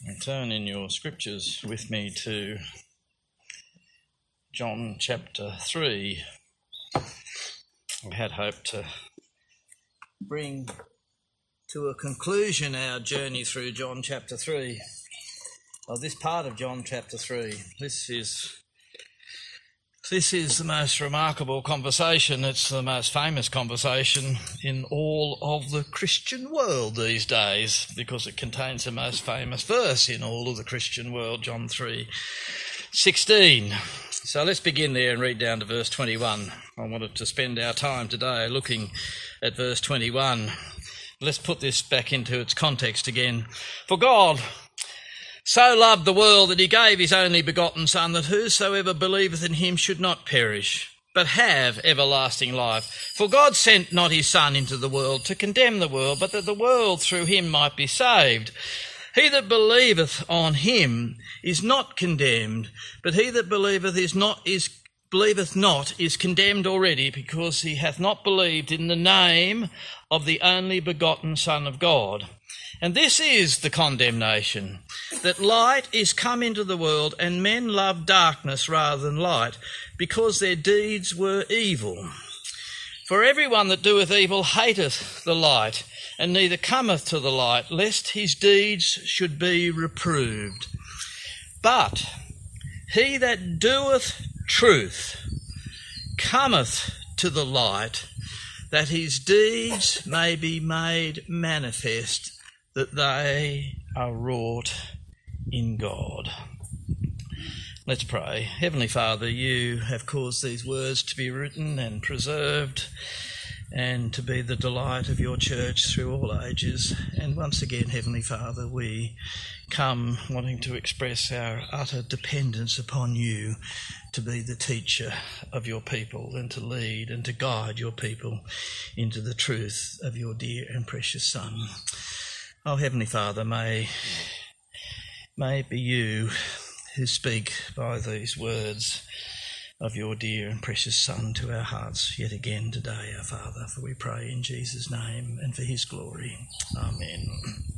Turn in your scriptures with me to John chapter 3. I had hoped to bring to a conclusion our journey through John chapter 3. Well, this part of John chapter 3, this is the most remarkable conversation. It's the most famous conversation in all of the Christian world these days because it contains the most famous verse in all of the Christian world, John 3:16. So let's begin there and read down to verse 21. I wanted to spend our time today looking at verse 21. Let's put this back into its context again. For God so loved the world that he gave his only begotten Son, that whosoever believeth in him should not perish, but have everlasting life. For God sent not his Son into the world to condemn the world, but that the world through him might be saved. He that believeth on him is not condemned, but he that believeth not is condemned already, because he hath not believed in the name of the only begotten Son of God. And this is the condemnation, that light is come into the world, and men love darkness rather than light, because their deeds were evil. For everyone that doeth evil hateth the light, and neither cometh to the light, lest his deeds should be reproved. But he that doeth truth cometh to the light, that his deeds may be made manifest, that they are wrought in God. Let's pray. Heavenly Father, you have caused these words to be written and preserved and to be the delight of your church through all ages. And once again, Heavenly Father, we come wanting to express our utter dependence upon you to be the teacher of your people and to lead and to guide your people into the truth of your dear and precious Son. Oh, Heavenly Father, may it be you who speak by these words of your dear and precious Son to our hearts yet again today, our Father, for we pray in Jesus' name and for his glory. Amen.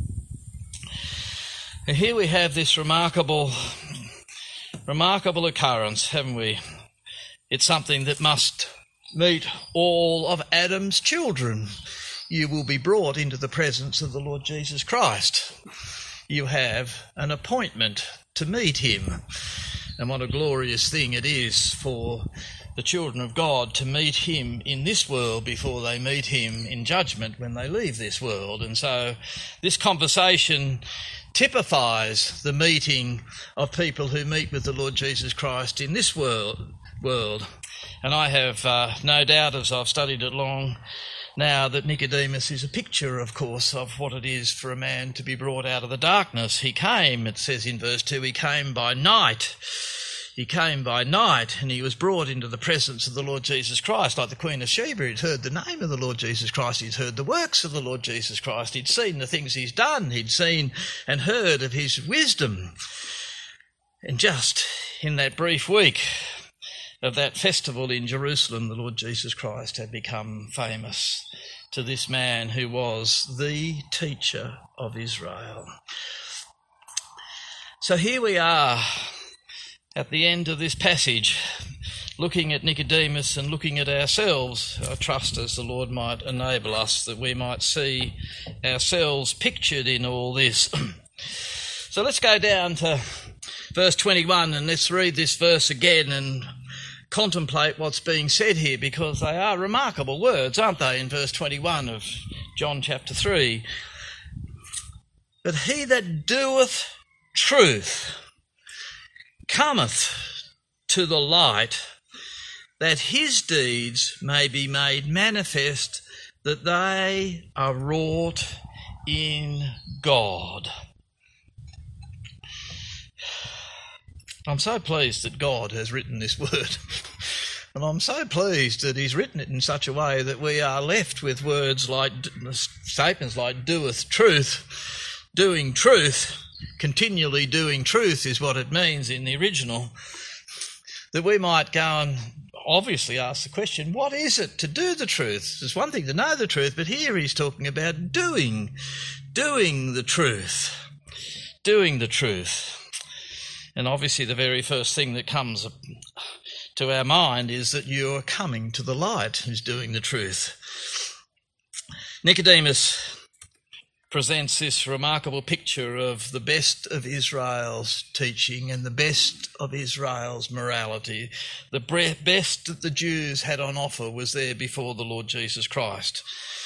And here we have this remarkable occurrence, haven't we? It's something that must meet all of Adam's children. You will be brought into the presence of the Lord Jesus Christ. You have an appointment to meet him. And what a glorious thing it is for the children of God to meet him in this world before they meet him in judgment when they leave this world. And so this conversation typifies the meeting of people who meet with the Lord Jesus Christ in this world. And I have no doubt, as I've studied it long now, that Nicodemus is a picture, of course, of what it is for a man to be brought out of the darkness. He came, it says in verse 2, he came by night. He came by night and he was brought into the presence of the Lord Jesus Christ. Like the Queen of Sheba, he'd heard the name of the Lord Jesus Christ. He'd heard the works of the Lord Jesus Christ. He'd seen the things he's done. He'd seen and heard of his wisdom. And just in that brief week of that festival in Jerusalem, the Lord Jesus Christ had become famous to this man who was the teacher of Israel. So here we are at the end of this passage, looking at Nicodemus and looking at ourselves. I trust as the Lord might enable us that we might see ourselves pictured in all this. So let's go down to verse 21 and let's read this verse again and contemplate what's being said here, because they are remarkable words, aren't they, in verse 21 of John chapter 3. But he that doeth truth cometh to the light, that his deeds may be made manifest, that they are wrought in God. I'm so pleased that God has written this word. And I'm so pleased that he's written it in such a way that we are left with words like, statements like doeth truth, doing truth, continually doing truth is what it means in the original. That we might go and obviously ask the question, what is it to do the truth? It's one thing to know the truth, but here he's talking about doing the truth. doing the truth. And obviously the very first thing that comes to our mind is that you are coming to the light who's doing the truth. Nicodemus presents this remarkable picture of the best of Israel's teaching and the best of Israel's morality. The best that the Jews had on offer was there before the Lord Jesus Christ.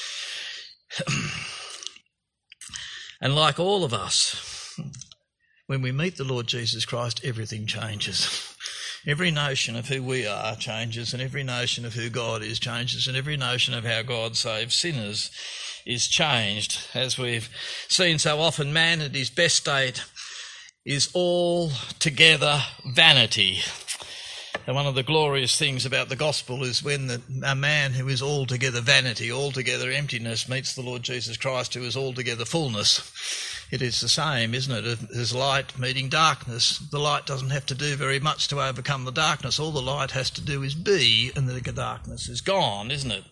And like all of us, when we meet the Lord Jesus Christ, everything changes. Every notion of who we are changes, and every notion of who God is changes, and every notion of how God saves sinners is changed. As we've seen so often, man at his best state is altogether vanity. And one of the glorious things about the gospel is when a man who is altogether vanity, altogether emptiness, meets the Lord Jesus Christ, who is altogether fullness. It is the same, isn't it, as light meeting darkness. The light doesn't have to do very much to overcome the darkness. All the light has to do is be, and the darkness is gone, isn't it?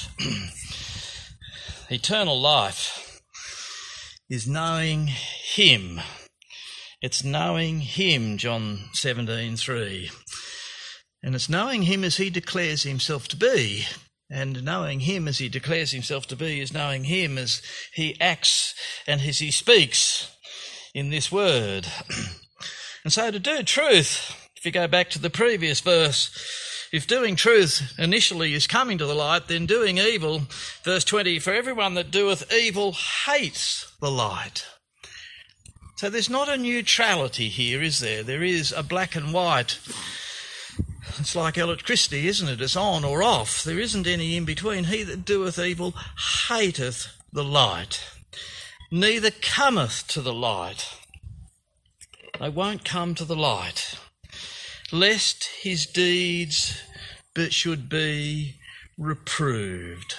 Eternal life is knowing him. It's knowing him, John 17:3. And it's knowing him as he declares himself to be. And knowing him as he declares himself to be is knowing him as he acts and as he speaks in this word. And so to do truth, if you go back to the previous verse, if doing truth initially is coming to the light, then doing evil, verse 20, for everyone that doeth evil hates the light. So there's not a neutrality here, is there? There is a black and white. It's like electricity, isn't it? It's on or off. There isn't any in between. He that doeth evil hateth the light, neither cometh to the light. They won't come to the light, lest his deeds should be reproved.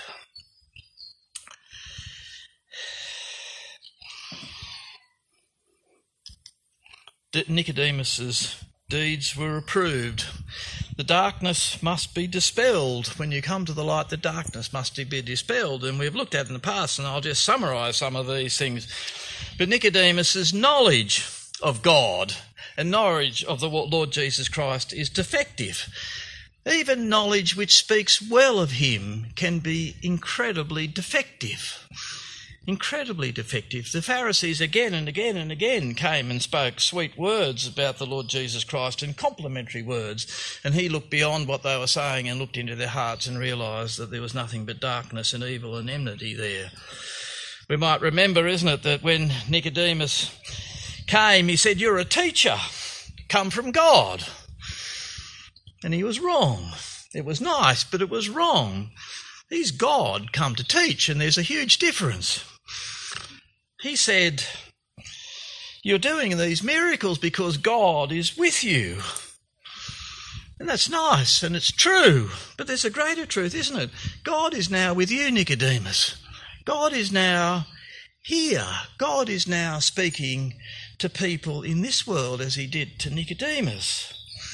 Nicodemus's deeds were approved. The darkness must be dispelled. When you come to the light, the darkness must be dispelled. And we've looked at in the past, and I'll just summarise some of these things. But Nicodemus's knowledge of God and knowledge of the Lord Jesus Christ is defective. Even knowledge which speaks well of him can be incredibly defective. Incredibly defective. The Pharisees again and again and again came and spoke sweet words about the Lord Jesus Christ and complimentary words, and he looked beyond what they were saying and looked into their hearts and realised that there was nothing but darkness and evil and enmity there. We might remember, isn't it, that when Nicodemus came, he said, "You're a teacher, come from God." And he was wrong. It was nice, but it was wrong. He's God come to teach, and there's a huge difference. He said, "You're doing these miracles because God is with you." And that's nice, and it's true. But there's a greater truth, isn't it? God is now with you, Nicodemus. God is now here. God is now speaking to people in this world as he did to Nicodemus.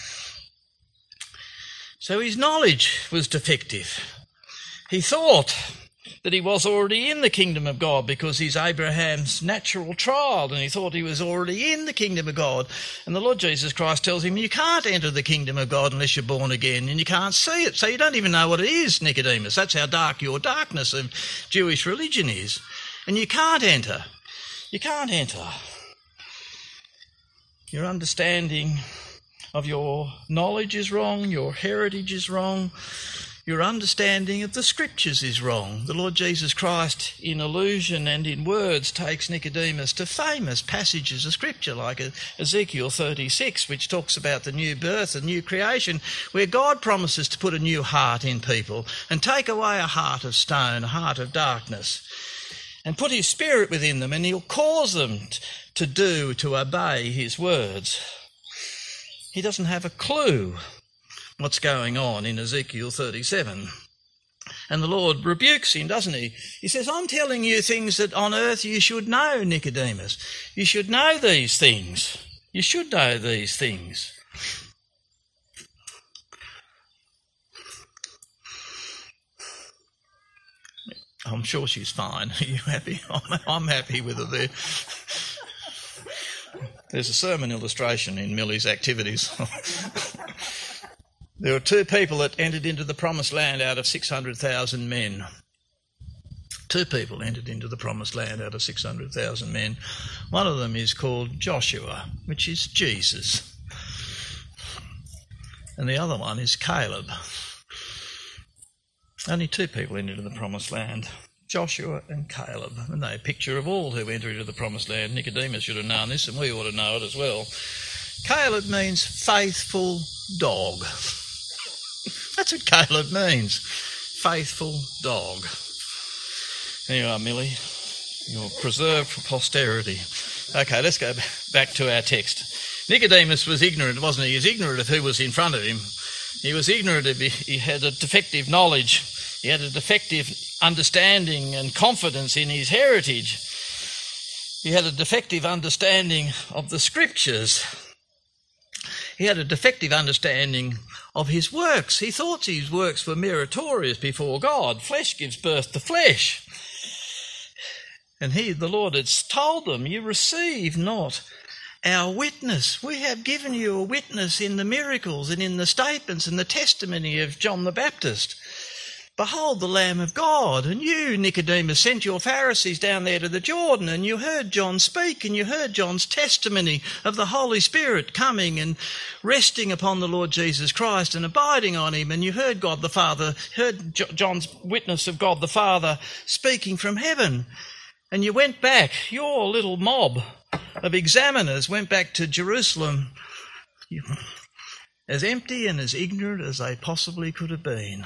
So his knowledge was defective. He thought that he was already in the kingdom of God because he's Abraham's natural child, and he thought he was already in the kingdom of God. And the Lord Jesus Christ tells him, you can't enter the kingdom of God unless you're born again, and you can't see it. So you don't even know what it is, Nicodemus. That's how dark your darkness of Jewish religion is. And you can't enter. You can't enter. Your understanding of your knowledge is wrong, your heritage is wrong, your understanding of the scriptures is wrong. The Lord Jesus Christ, in allusion and in words, takes Nicodemus to famous passages of scripture like Ezekiel 36, which talks about the new birth and new creation, where God promises to put a new heart in people and take away a heart of stone, a heart of darkness, and put his spirit within them, and he'll cause them to obey his words. He doesn't have a clue what's going on in Ezekiel 37. And the Lord rebukes him, doesn't he? He says, I'm telling you things that on earth you should know, Nicodemus. You should know these things. You should know these things. I'm sure she's fine. Are you happy? I'm happy with her there. There's a sermon illustration in Millie's activities. There were 2 people that entered into the promised land out of 600,000 men. 2 people entered into the promised land out of 600,000 men. One of them is called Joshua, which is Jesus. And the other one is Caleb. Only 2 people entered into the promised land, Joshua and Caleb. And they're a picture of all who enter into the promised land. Nicodemus should have known this, and we ought to know it as well. Caleb means faithful dog. That's what Caleb means, faithful dog. There you are, Millie. You're preserved for posterity. Okay, let's go back to our text. Nicodemus was ignorant, wasn't he? He was ignorant of who was in front of him. He was ignorant of, he had a defective knowledge. He had a defective understanding and confidence in his heritage. He had a defective understanding of the scriptures. He had a defective understanding of his works. He thought his works were meritorious before God. Flesh gives birth to flesh. And the Lord had told them, you receive not our witness. We have given you a witness in the miracles and in the statements and the testimony of John the Baptist. Behold the Lamb of God. And you, Nicodemus, sent your Pharisees down there to the Jordan, and you heard John speak, and you heard John's testimony of the Holy Spirit coming and resting upon the Lord Jesus Christ and abiding on him, and you heard God the Father, heard John's witness of God the Father speaking from heaven. And you went back, your little mob of examiners went back to Jerusalem as empty and as ignorant as they possibly could have been.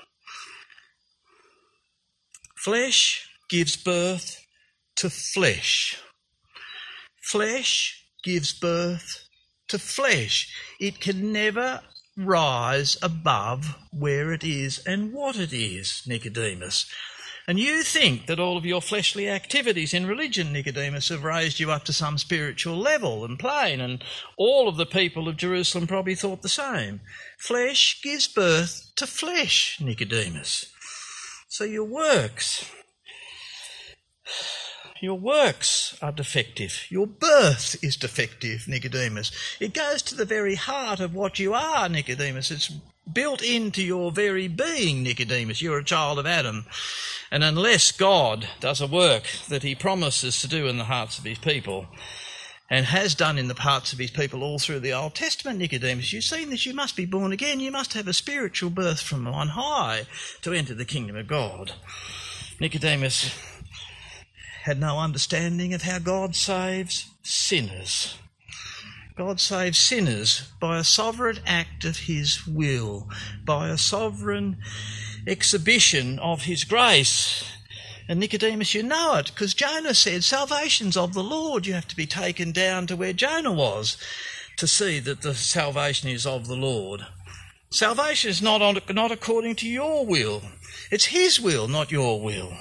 Flesh gives birth to flesh. Flesh gives birth to flesh. It can never rise above where it is and what it is, Nicodemus. And you think that all of your fleshly activities in religion, Nicodemus, have raised you up to some spiritual level and plane, and all of the people of Jerusalem probably thought the same. Flesh gives birth to flesh, Nicodemus. So your works are defective. Your birth is defective, Nicodemus. It goes to the very heart of what you are, Nicodemus. It's built into your very being, Nicodemus. You're a child of Adam. And unless God does a work that he promises to do in the hearts of his people, and has done in the hearts of his people all through the Old Testament, Nicodemus, you've seen this, you must be born again. You must have a spiritual birth from on high to enter the kingdom of God. Nicodemus had no understanding of how God saves sinners. God saves sinners by a sovereign act of his will, by a sovereign exhibition of his grace. And Nicodemus, you know it, because Jonah said, salvation's of the Lord. You have to be taken down to where Jonah was to see that the salvation is of the Lord. Salvation is not according to your will. It's his will, not your will.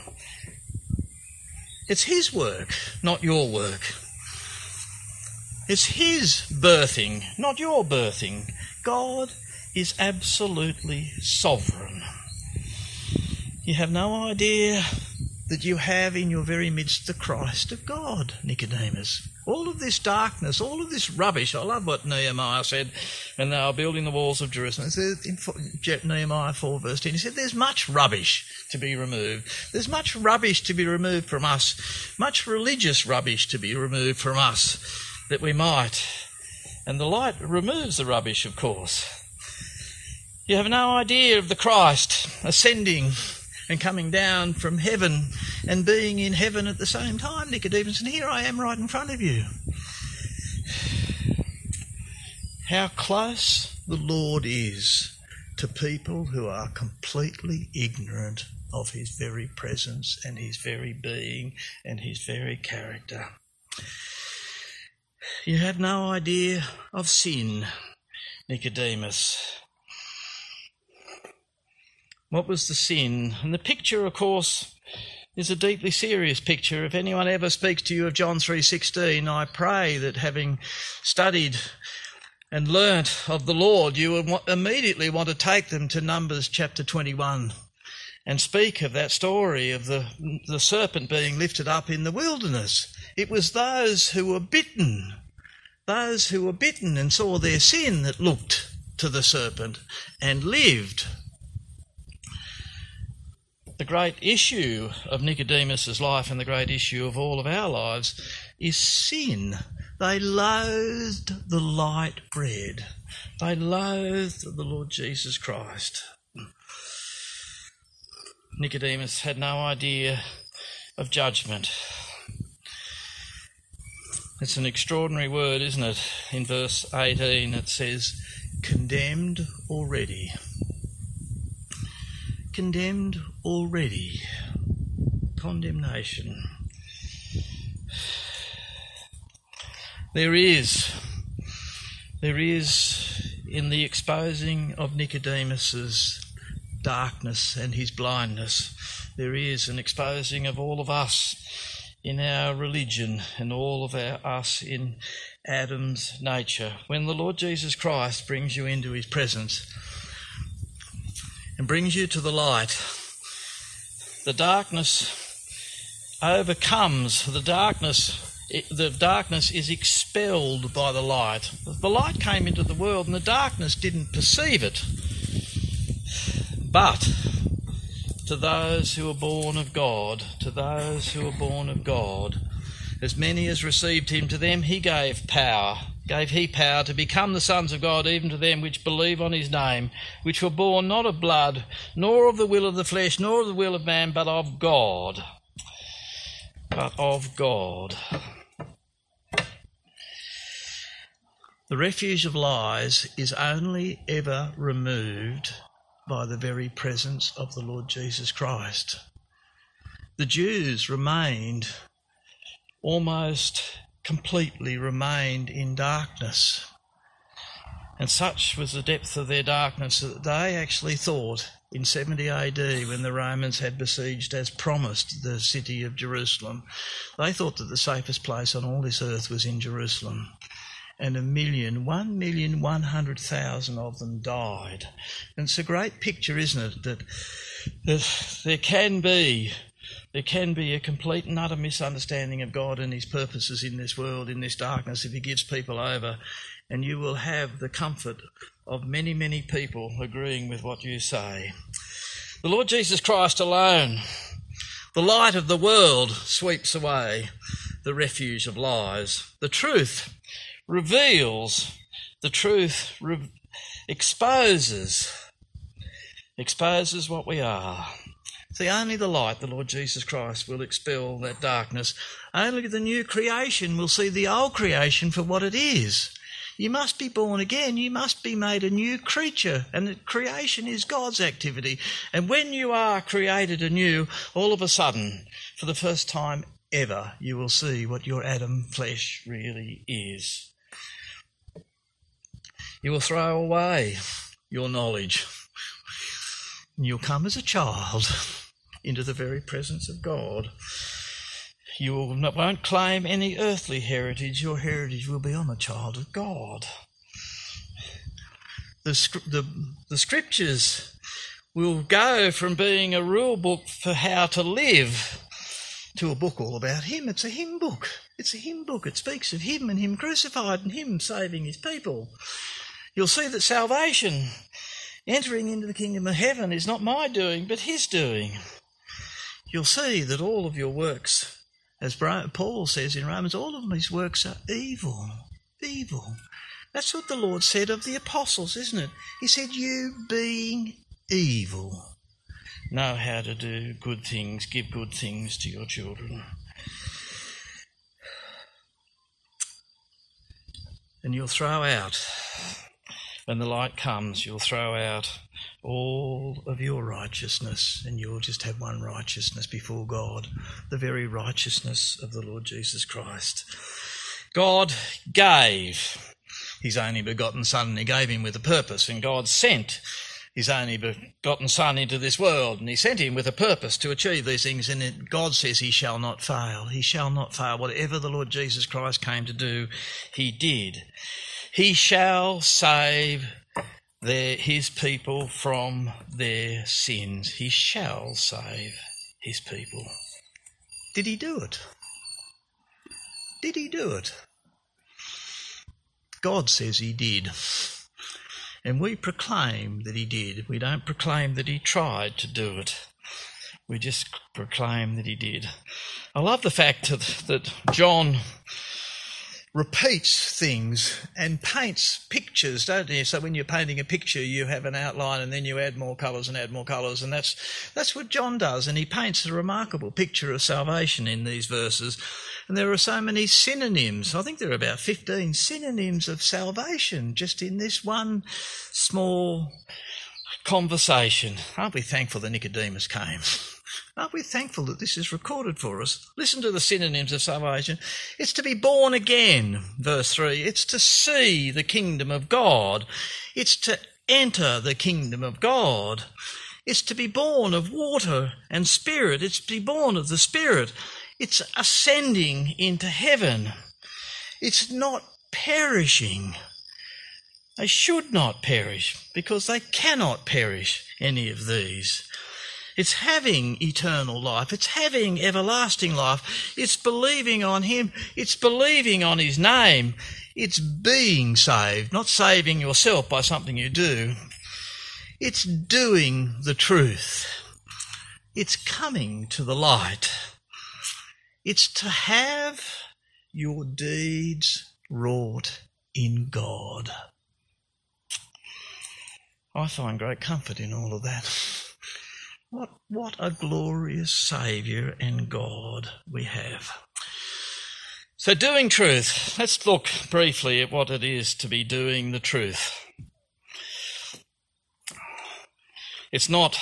It's his work, not your work. It's his birthing, not your birthing. God is absolutely sovereign. You have no idea that you have in your very midst the Christ of God, Nicodemus. All of this darkness, all of this rubbish. I love what Nehemiah said when they were building the walls of Jerusalem. It says in Nehemiah 4 verse 10, he said, there's much rubbish to be removed. There's much rubbish to be removed from us, much religious rubbish to be removed from us, that we might. And the light removes the rubbish, of course. You have no idea of the Christ ascending and coming down from heaven and being in heaven at the same time, Nicodemus. And here I am right in front of you. How close the Lord is to people who are completely ignorant of his very presence and his very being and his very character. You have no idea of sin, Nicodemus. What was the sin? And the picture, of course, is a deeply serious picture. If anyone ever speaks to you of John 3:16, I pray that having studied and learnt of the Lord, you would immediately want to take them to Numbers chapter 21 and speak of that story of the serpent being lifted up in the wilderness. It was those who were bitten, those who were bitten and saw their sin that looked to the serpent and lived. The great issue of Nicodemus's life and the great issue of all of our lives is sin. They loathed the light bread. They loathed the Lord Jesus Christ. Nicodemus had no idea of judgment. It's an extraordinary word, isn't it? In verse 18 it says, condemned already. Condemned already. Condemnation. There is in the exposing of Nicodemus's darkness and his blindness, there is an exposing of all of us in our religion and all of us in Adam's nature. When the Lord Jesus Christ brings you into his presence and brings you to the light, the darkness overcomes the darkness. The darkness is expelled by the light. The light came into the world and the darkness didn't perceive it. But to those who are born of God, as many as received him, to them he gave power to become the sons of God, even to them which believe on his name, which were born not of blood, nor of the will of the flesh, nor of the will of man, but of God. The refuge of lies is only ever removed by the very presence of the Lord Jesus Christ. The Jews almost completely remained in darkness. And such was the depth of their darkness that they actually thought in 70 AD, when the Romans had besieged, as promised, the city of Jerusalem, they thought that the safest place on all this earth was in Jerusalem. And 1,100,000 of them died. And it's a great picture, isn't it, that there can be a complete and utter misunderstanding of God and his purposes in this world, in this darkness, if he gives people over. And you will have the comfort of many, many people agreeing with what you say. The Lord Jesus Christ alone, the light of the world, sweeps away the refuge of lies. The truth reveals, the truth exposes what we are. See, only the light, the Lord Jesus Christ, will expel that darkness. Only the new creation will see the old creation for what it is. You must be born again. You must be made a new creature. And creation is God's activity. And when you are created anew, all of a sudden, for the first time ever, you will see what your Adam flesh really is. You will throw away your knowledge. And you'll come as a child into the very presence of God. You won't claim any earthly heritage. Your heritage will be on the child of God. The scriptures will go from being a rule book for how to live to a book all about him. It's a hymn book. It's a hymn book. It speaks of him and him crucified and him saving his people. You'll see that salvation, entering into the kingdom of heaven, is not my doing, but his doing. You'll see that all of your works, as Paul says in Romans, all of his works are evil. Evil. That's what the Lord said of the apostles, isn't it? He said, you being evil, know how to do good things, give good things to your children. And you'll throw out, when the light comes, you'll throw out all of your righteousness, and you'll just have one righteousness before God, the very righteousness of the Lord Jesus Christ. God gave his only begotten Son, and he gave him with a purpose, and God sent his only begotten Son into this world, and he sent him with a purpose to achieve these things, and God says he shall not fail. He shall not fail. Whatever the Lord Jesus Christ came to do, he did. He shall save his people from their sins. He shall save his people. Did he do it? Did he do it? God says he did. And we proclaim that he did. We don't proclaim that he tried to do it. We just proclaim that he did. I love the fact that John repeats things and paints pictures, don't you? So when you're painting a picture, you have an outline and then you add more colours, and that's what John does. And he paints a remarkable picture of salvation in these verses. And there are so many synonyms. I think there are about 15 synonyms of salvation just in this one small conversation. Aren't we thankful that Nicodemus came? Aren't we thankful that this is recorded for us? Listen to the synonyms of salvation. It's to be born again, verse 3. It's to see the kingdom of God. It's to enter the kingdom of God. It's to be born of water and spirit. It's to be born of the Spirit. It's ascending into heaven. It's not perishing. They should not perish because they cannot perish, any of these. It's having eternal life. It's having everlasting life. It's believing on him. It's believing on his name. It's being saved, not saving yourself by something you do. It's doing the truth. It's coming to the light. It's to have your deeds wrought in God. I find great comfort in all of that. What a glorious Saviour and God we have. So doing truth. Let's look briefly at what it is to be doing the truth. It's not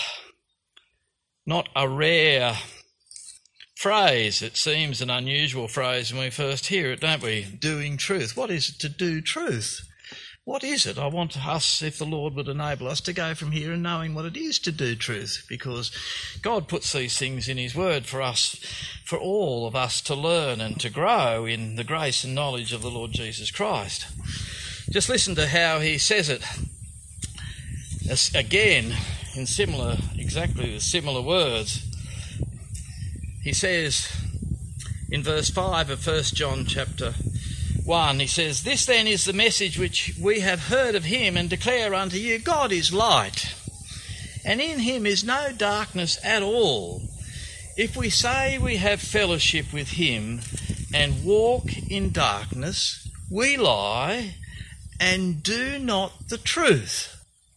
a rare phrase. It seems an unusual phrase when we first hear it, don't we? Doing truth. What is it to do truth? What is it? I want us, if the Lord would enable us, to go from here and knowing what it is to do truth, because God puts these things in his word for us, for all of us to learn and to grow in the grace and knowledge of the Lord Jesus Christ. Just listen to how he says it. Again, in exactly the similar words. He says in verse 5 of 1 John chapter 1, he says, "This then is the message which we have heard of him and declare unto you, God is light, and in him is no darkness at all. If we say we have fellowship with him and walk in darkness, we lie and do not the truth.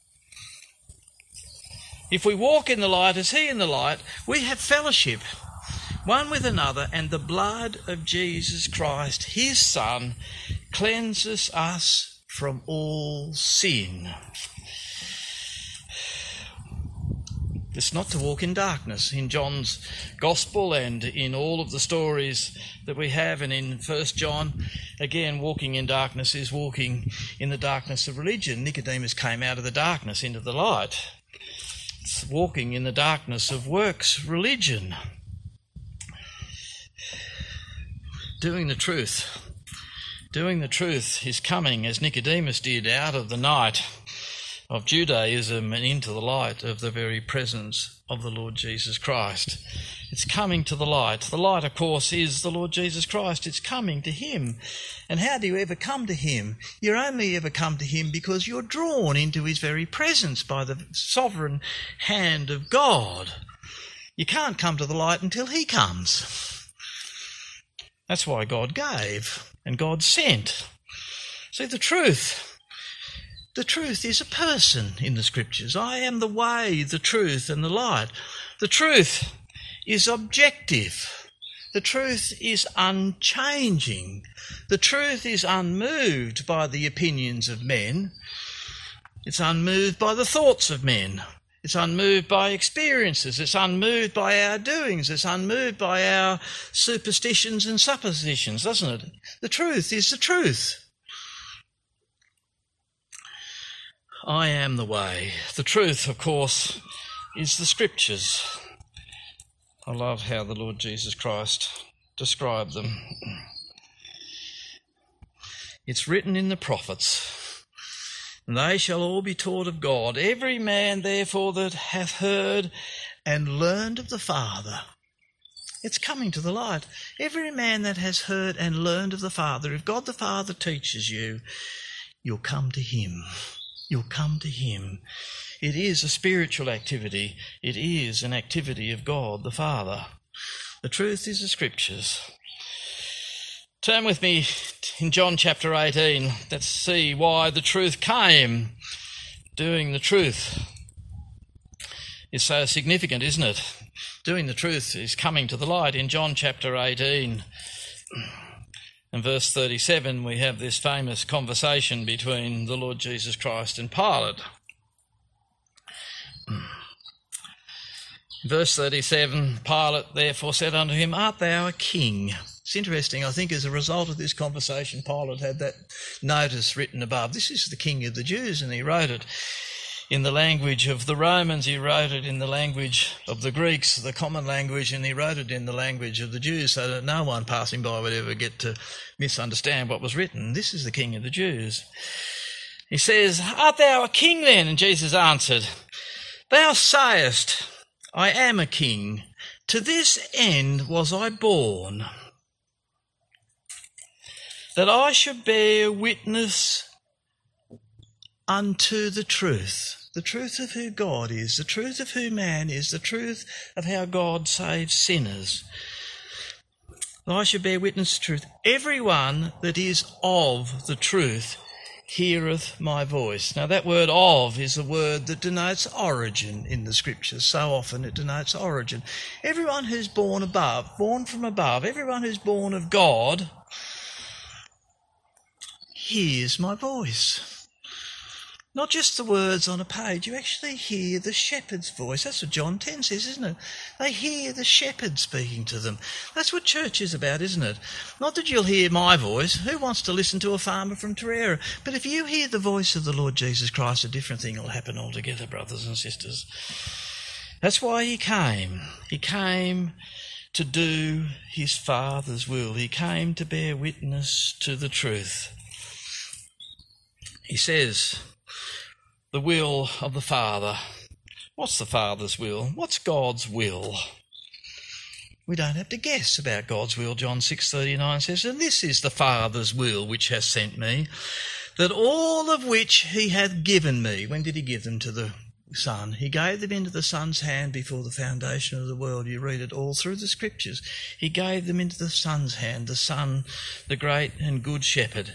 If we walk in the light as he in the light, we have fellowship one with another, and the blood of Jesus Christ, his Son, cleanses us from all sin." It's not to walk in darkness. In John's Gospel and in all of the stories that we have, and in 1 John, again, walking in darkness is walking in the darkness of religion. Nicodemus came out of the darkness into the light. It's walking in the darkness of works religion. Doing the truth. Doing the truth is coming, as Nicodemus did, out of the night of Judaism and into the light of the very presence of the Lord Jesus Christ. It's coming to the light. The light, of course, is the Lord Jesus Christ. It's coming to him. And how do you ever come to him? You only ever come to him because you're drawn into his very presence by the sovereign hand of God. You can't come to the light until he comes. That's why God gave and God sent. See, the truth is a person in the Scriptures. I am the way, the truth, and the light. The truth is objective. The truth is unchanging. The truth is unmoved by the opinions of men. It's unmoved by the thoughts of men. It's unmoved by experiences. It's unmoved by our doings. It's unmoved by our superstitions and suppositions, doesn't it? The truth is the truth. I am the way. The truth, of course, is the Scriptures. I love how the Lord Jesus Christ described them. It's written in the prophets, "And they shall all be taught of God. Every man, therefore, that hath heard and learned of the Father." It's coming to the light. Every man that has heard and learned of the Father. If God the Father teaches you, you'll come to him. You'll come to him. It is a spiritual activity. It is an activity of God the Father. The truth is the Scriptures. Turn with me in John chapter 18. Let's see why the truth came. Doing the truth is so significant, isn't it? Doing the truth is coming to the light. In John chapter 18 and verse 37, we have this famous conversation between the Lord Jesus Christ and Pilate. Verse 37, Pilate therefore said unto him, Art thou a king? It's interesting, I think as a result of this conversation, Pilate had that notice written above. This is the King of the Jews, and he wrote it in the language of the Romans, he wrote it in the language of the Greeks, the common language, and he wrote it in the language of the Jews so that no one passing by would ever get to misunderstand what was written. This is the King of the Jews. He says, Art thou a king then? And Jesus answered, Thou sayest, I am a king. To this end was I born, that I should bear witness unto the truth of who God is, the truth of who man is, the truth of how God saves sinners. That I should bear witness to the truth. Everyone that is of the truth heareth my voice. Now that word of is a word that denotes origin in the Scriptures. So often it denotes origin. Everyone who's born from above, everyone who's born of God hears my voice. Not just the words on a page, you actually hear the shepherd's voice. That's what John 10 says, isn't it? They hear the shepherd speaking to them. That's what church is about, isn't it? Not that you'll hear my voice. Who wants to listen to a farmer from Torreira? But if you hear the voice of the Lord Jesus Christ, a different thing will happen altogether, brothers and sisters. That's why he came. He came to do his Father's will. He came to bear witness to the truth. He says, the will of the Father. What's the Father's will? What's God's will? We don't have to guess about God's will. John 6:39 says, And this is the Father's will which has sent me, that all of which he hath given me. When did he give them to the Son? He gave them into the Son's hand before the foundation of the world. You read it all through the Scriptures. He gave them into the Son's hand, the Son, the great and good shepherd.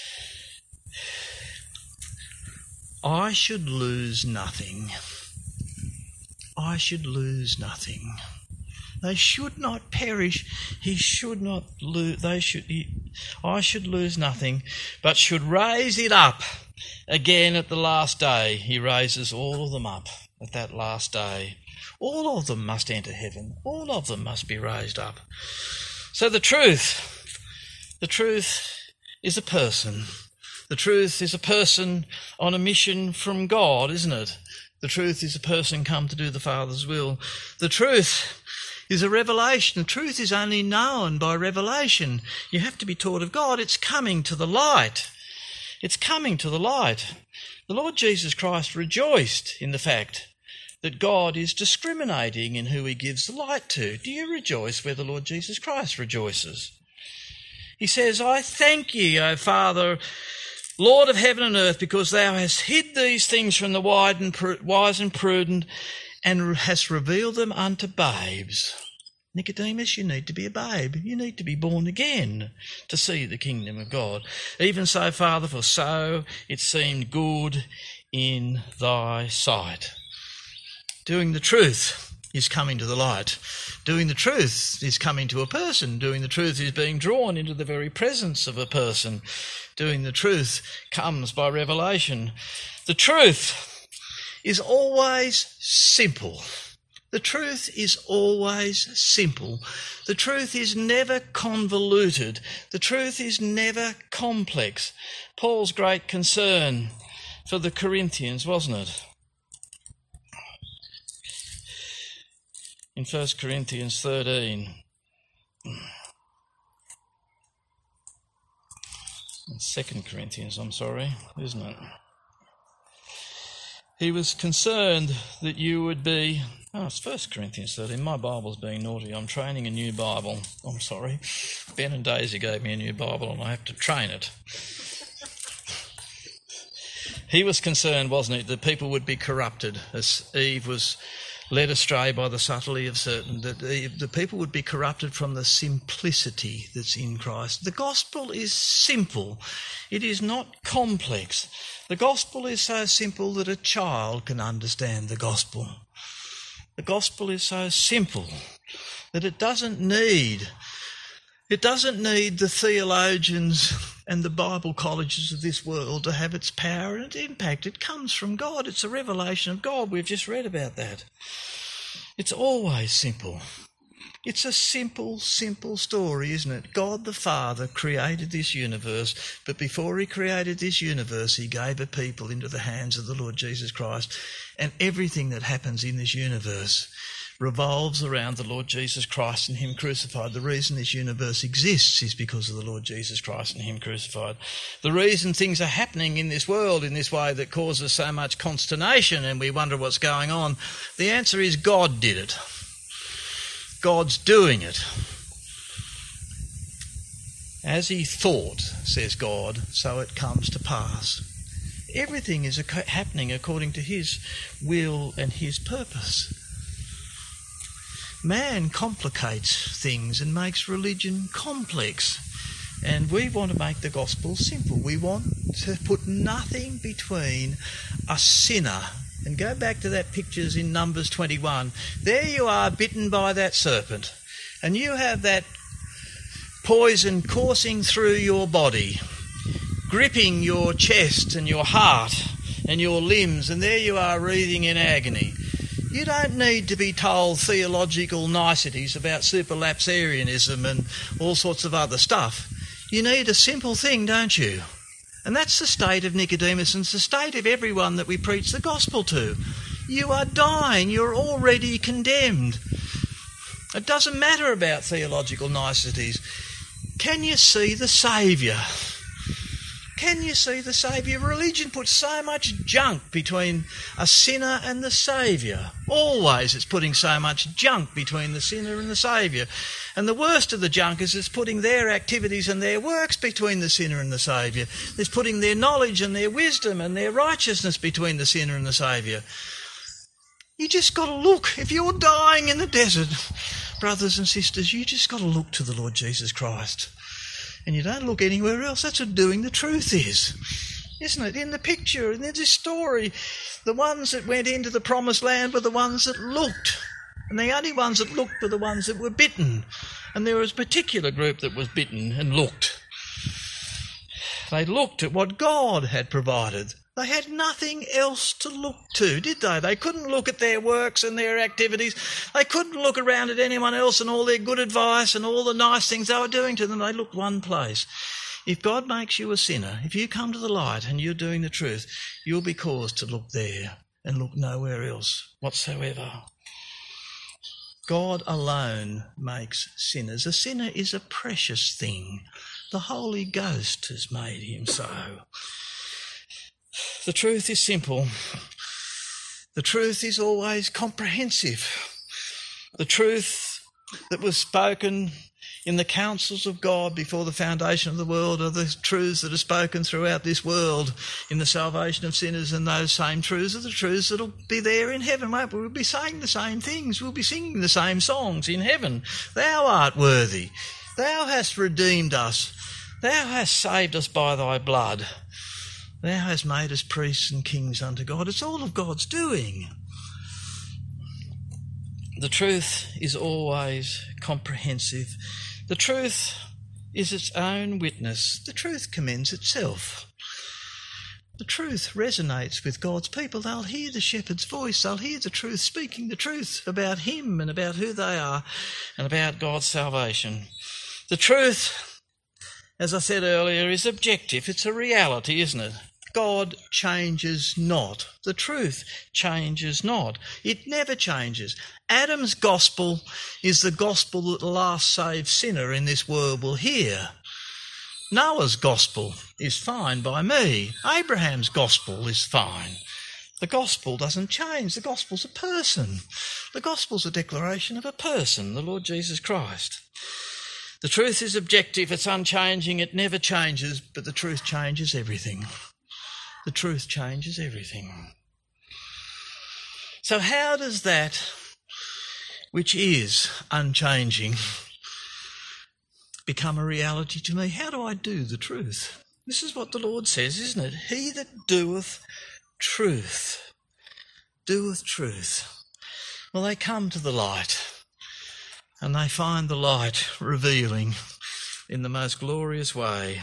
I should lose nothing. I should lose nothing. They should not perish. He should not lose. I should lose nothing, but should raise it up again at the last day. He raises all of them up at that last day. All of them must enter heaven. All of them must be raised up. So the truth is a person. The truth is a person on a mission from God, isn't it? The truth is a person come to do the Father's will. The truth is a revelation. The truth is only known by revelation. You have to be taught of God. It's coming to the light. It's coming to the light. The Lord Jesus Christ rejoiced in the fact that God is discriminating in who he gives the light to. Do you rejoice where the Lord Jesus Christ rejoices? He says, I thank ye, O Father, Lord of heaven and earth, because thou hast hid these things from the wise and prudent, and hast revealed them unto babes. Nicodemus, you need to be a babe. You need to be born again to see the kingdom of God. Even so, Father, for so it seemed good in thy sight. Doing the truth is coming to the light. Doing the truth is coming to a person. Doing the truth is being drawn into the very presence of a person. Doing the truth comes by revelation. The truth is always simple. The truth is always simple. The truth is never convoluted. The truth is never complex. Paul's great concern for the Corinthians, wasn't it? In 1 Corinthians 13. In 2 Corinthians, isn't it? He was concerned that you would be... it's 1 Corinthians 13. My Bible's being naughty. I'm training a new Bible. I'm sorry. Ben and Daisy gave me a new Bible and I have to train it. He was concerned, wasn't he, that people would be corrupted, as Eve was led astray by the subtlety of Satan, that the people would be corrupted from the simplicity that's in Christ. The gospel is simple. It is not complex. The gospel is so simple that a child can understand the gospel. The gospel is so simple that it doesn't need the theologians and the Bible colleges of this world to have its power and its impact. It comes from God. It's a revelation of God. We've just read about that. It's always simple. It's a simple, simple story, isn't it? God the Father created this universe, but before he created this universe, he gave a people into the hands of the Lord Jesus Christ. And everything that happens in this universe revolves around the Lord Jesus Christ and him crucified. The reason this universe exists is because of the Lord Jesus Christ and him crucified. The reason things are happening in this world in this way that causes so much consternation and we wonder what's going on, the answer is God did it. God's doing it. As he thought, says God, so it comes to pass. Everything is happening according to his will and his purpose. Man complicates things and makes religion complex. And we want to make the gospel simple. We want to put nothing between a sinner. And go back to that pictures in Numbers 21. There you are, bitten by that serpent. And you have that poison coursing through your body, gripping your chest and your heart and your limbs. And there you are, writhing in agony. You don't need to be told theological niceties about superlapsarianism and all sorts of other stuff. You need a simple thing, don't you? And that's the state of Nicodemus and it's the state of everyone that we preach the gospel to. You are dying. You're already condemned. It doesn't matter about theological niceties. Can you see the Saviour? Can you see the Saviour? Religion puts so much junk between a sinner and the Saviour. Always it's putting so much junk between the sinner and the Saviour. And the worst of the junk is it's putting their activities and their works between the sinner and the Saviour. It's putting their knowledge and their wisdom and their righteousness between the sinner and the Saviour. You just got to look. If you're dying in the desert, brothers and sisters, you just got to look to the Lord Jesus Christ. And you don't look anywhere else. That's what doing the truth is. Isn't it? In the picture, in this story, the ones that went into the promised land were the ones that looked. And the only ones that looked were the ones that were bitten. And there was a particular group that was bitten and looked. They looked at what God had provided. They had nothing else to look to, did they? They couldn't look at their works and their activities. They couldn't look around at anyone else and all their good advice and all the nice things they were doing to them. They looked one place. If God makes you a sinner, if you come to the light and you're doing the truth, you'll be caused to look there and look nowhere else whatsoever. God alone makes sinners. A sinner is a precious thing. The Holy Ghost has made him so. The truth is simple. The truth is always comprehensive. The truth that was spoken in the counsels of God before the foundation of the world are the truths that are spoken throughout this world in the salvation of sinners, and those same truths are the truths that will be there in heaven, won't we? We'll be saying the same things. We'll be singing the same songs in heaven. Thou art worthy. Thou hast redeemed us. Thou hast saved us by thy blood. Thou hast made us priests and kings unto God. It's all of God's doing. The truth is always comprehensive. The truth is its own witness. The truth commends itself. The truth resonates with God's people. They'll hear the shepherd's voice. They'll hear the truth speaking the truth about him and about who they are and about God's salvation. The truth, as I said earlier, is objective. It's a reality, isn't it? God changes not. The truth changes not. It never changes. Adam's gospel is the gospel that the last saved sinner in this world will hear. Noah's gospel is fine by me. Abraham's gospel is fine. The gospel doesn't change. The gospel's a person. The gospel's a declaration of a person, the Lord Jesus Christ. The truth is objective. It's unchanging. It never changes, but the truth changes everything. The truth changes everything. So how does that which is unchanging become a reality to me? How do I do the truth? This is what the Lord says, isn't it? He that doeth truth, doeth truth. Well, they come to the light and they find the light revealing in the most glorious way.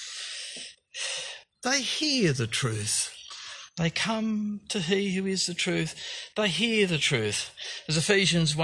They hear the truth. They come to He who is the truth. They hear the truth. As Ephesians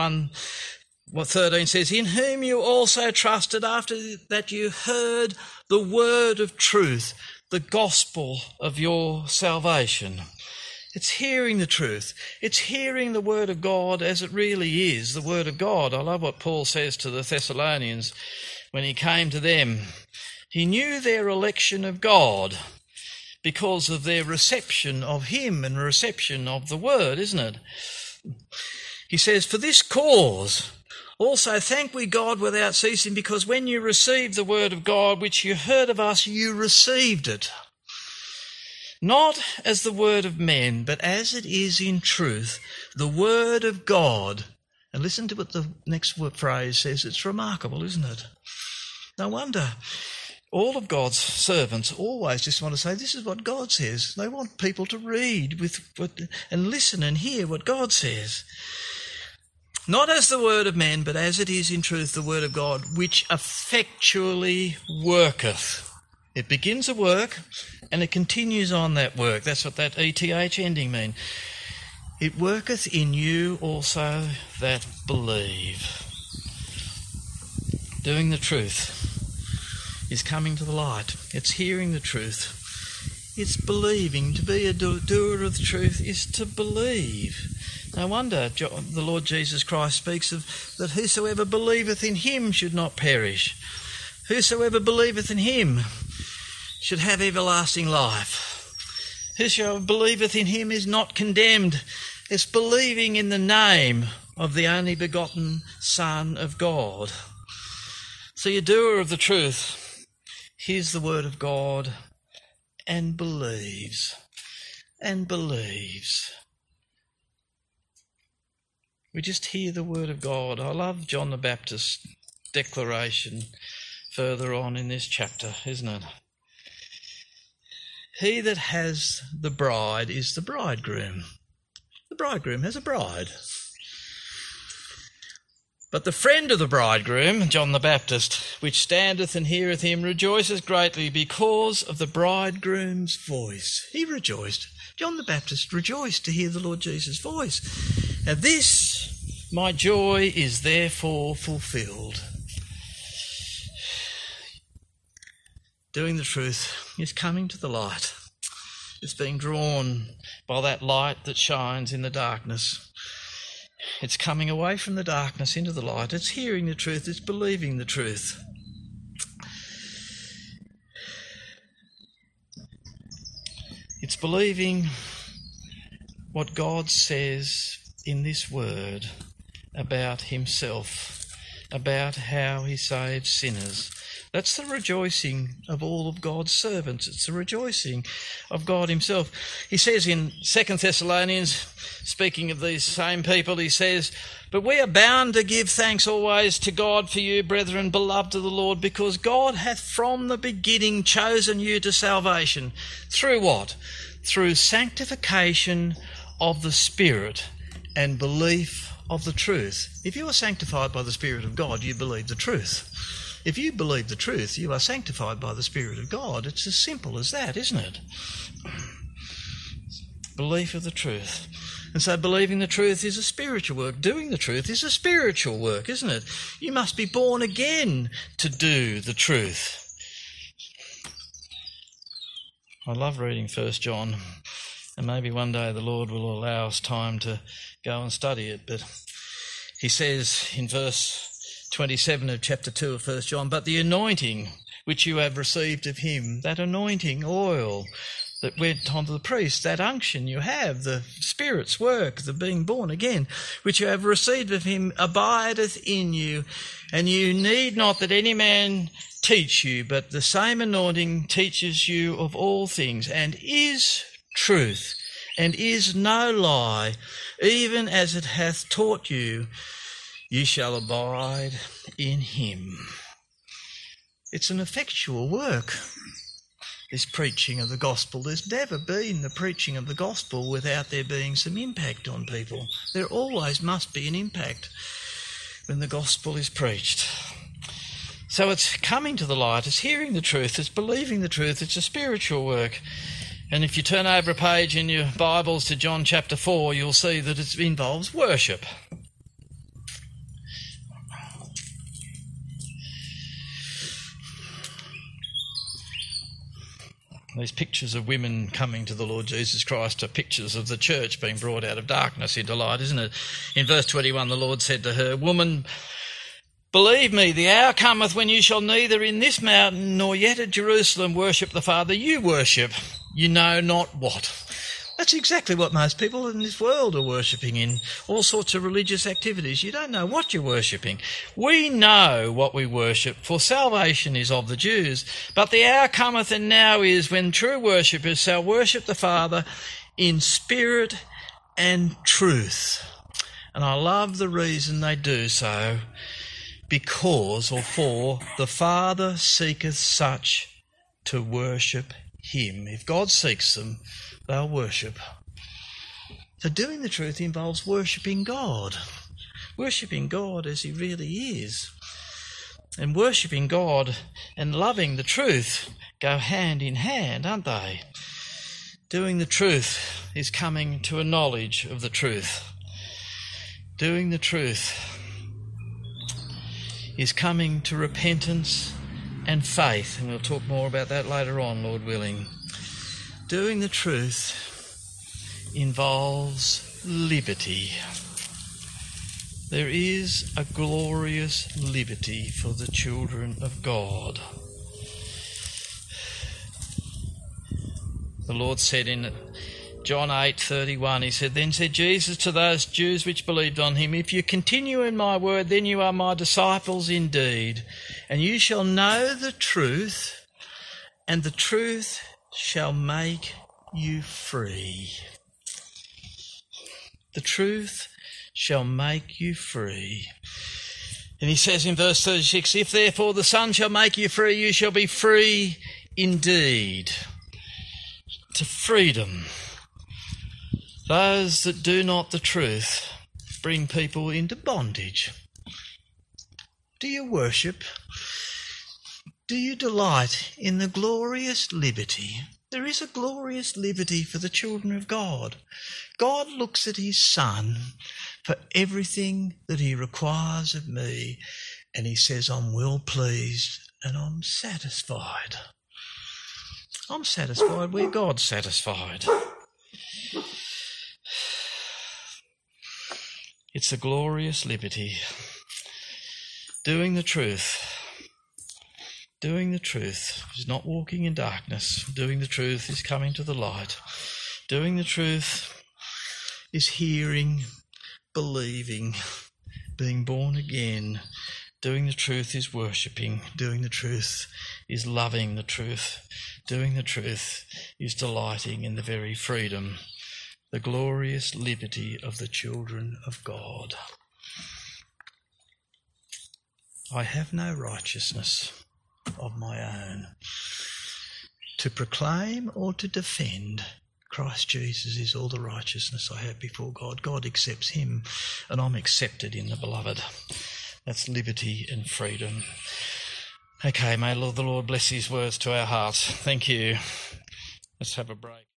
1:13 says, in whom you also trusted after that you heard the word of truth, the gospel of your salvation. It's hearing the truth. It's hearing the word of God as it really is, the word of God. I love what Paul says to the Thessalonians when he came to them. He knew their election of God because of their reception of Him and reception of the word, isn't it? He says, for this cause also thank we God without ceasing, because when you received the word of God, which you heard of us, you received it. Not as the word of men, but as it is in truth, the word of God. And listen to what the next phrase says. It's remarkable, isn't it? No wonder all of God's servants always just want to say, this is what God says. They want people to read and listen and hear what God says. Not as the word of men, but as it is in truth, the word of God, which effectually worketh. It begins a work and it continues on that work. That's what that ETH ending means. It worketh in you also that believe. Doing the truth is coming to the light. It's hearing the truth. It's believing. To be a doer of the truth is to believe. No wonder the Lord Jesus Christ speaks of that whosoever believeth in Him should not perish. Whosoever believeth in Him should have everlasting life. Whosoever believeth in Him is not condemned. It's believing in the name of the only begotten Son of God. So you're a doer of the truth. Hears the word of God and believes. And believes. We just hear the word of God. I love John the Baptist's declaration further on in this chapter, isn't it? He that has the bride is the bridegroom. The bridegroom has a bride. But the friend of the bridegroom, John the Baptist, which standeth and heareth him, rejoices greatly because of the bridegroom's voice. He rejoiced. John the Baptist rejoiced to hear the Lord Jesus' voice. Now this, my joy, is therefore fulfilled. Doing the truth is coming to the light. It's being drawn by that light that shines in the darkness. It's coming away from the darkness into the light. It's hearing the truth. It's believing the truth. It's believing what God says in this word about Himself, about how He saves sinners. That's the rejoicing of all of God's servants. It's the rejoicing of God Himself. He says in 2 Thessalonians, speaking of these same people, he says, but we are bound to give thanks always to God for you, brethren, beloved of the Lord, because God hath from the beginning chosen you to salvation. Through what? Through sanctification of the Spirit and belief of the truth. If you are sanctified by the Spirit of God, you believe the truth. If you believe the truth, you are sanctified by the Spirit of God. It's as simple as that, isn't it? Belief of the truth. And so believing the truth is a spiritual work. Doing the truth is a spiritual work, isn't it? You must be born again to do the truth. I love reading 1 John, and maybe one day the Lord will allow us time to go and study it. But he says in verse 27 of chapter 2 of 1 John, but the anointing which you have received of Him, that anointing oil that went onto the priest, that unction you have, the Spirit's work, the being born again, which you have received of Him, abideth in you, and you need not that any man teach you, but the same anointing teaches you of all things, and is truth, and is no lie, even as it hath taught you, ye shall abide in him. It's an effectual work, this preaching of the gospel. There's never been the preaching of the gospel without there being some impact on people. There always must be an impact when the gospel is preached. So it's coming to the light, it's hearing the truth, it's believing the truth, it's a spiritual work. And if you turn over a page in your Bibles to John chapter 4, you'll see that it involves worship. These pictures of women coming to the Lord Jesus Christ are pictures of the church being brought out of darkness into light, isn't it? In verse 21, the Lord said to her, "Woman, believe me, the hour cometh when you shall neither in this mountain nor yet at Jerusalem worship the Father you worship. You know not what." That's exactly what most people in this world are worshipping in all sorts of religious activities. You don't know what you're worshipping. We know what we worship, for salvation is of the Jews. But the hour cometh and now is when true worshippers shall worship the Father in spirit and truth. And I love the reason they do so, because, or for, the Father seeketh such to worship him. If God seeks them, they'll worship. So doing the truth involves worshipping God as he really is. And worshipping God and loving the truth go hand in hand, aren't they? Doing the truth is coming to a knowledge of the truth. Doing the truth is coming to repentance and faith, and we'll talk more about that later on, Lord willing. Doing the truth involves liberty. There is a glorious liberty for the children of God. The Lord said in John 8:31, he said, "Then said Jesus to those Jews which believed on him, If you continue in my word, then you are my disciples indeed, and you shall know the truth, and the truth shall make you free." The truth shall make you free. And he says in verse 36, "If therefore the Son shall make you free, you shall be free indeed." To freedom. Those that do not the truth bring people into bondage. Do you worship? Do you delight in the glorious liberty? There is a glorious liberty for the children of God. God looks at his Son for everything that he requires of me, and he says, "I'm well pleased and I'm satisfied." I'm satisfied where God's satisfied. It's a glorious liberty. Doing the truth. Doing the truth is not walking in darkness. Doing the truth is coming to the light. Doing the truth is hearing, believing, being born again. Doing the truth is worshipping. Doing the truth is loving the truth. Doing the truth is delighting in the very freedom, the glorious liberty of the children of God. I have no righteousness of my own to proclaim or to defend. Christ Jesus is all the righteousness I have before God. God accepts him, and I'm accepted in the beloved. That's liberty and freedom. Okay, may the Lord bless his words to our hearts. Thank you. Let's have a break.